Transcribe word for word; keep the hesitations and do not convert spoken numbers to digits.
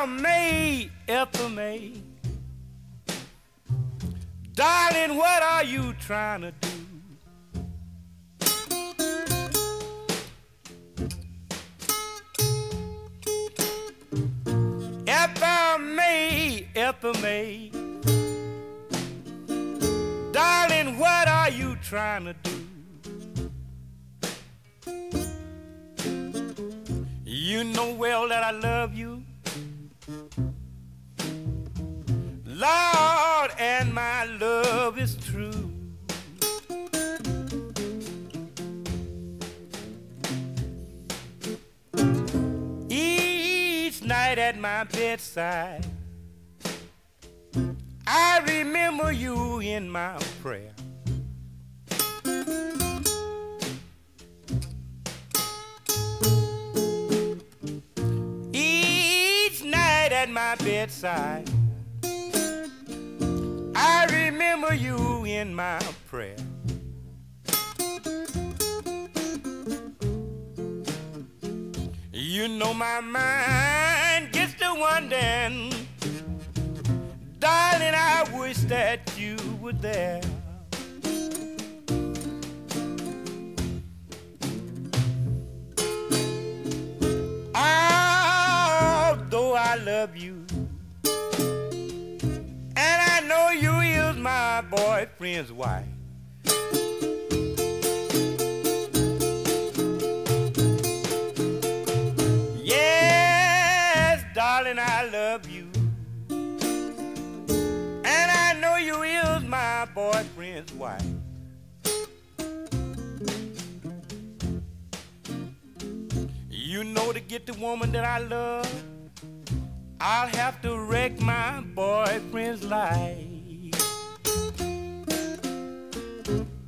Ethel May, Ethel May, darling, what are you trying to do? Ethel May, Ethel May, darling, what are you trying to do? You know well that I love you, Lord, and my love is true. Each night at my bedside, I remember you in my prayer. Each night at my bedside, I remember you in my prayer. You know my mind gets to wondering, darling, I wish that you were there. Although I love you, and I know you is my boyfriend's wife, yes, darling, I love you, and I know you is my boyfriend's wife. You know, to get the woman that I love, I'll have to wreck my boyfriend's life.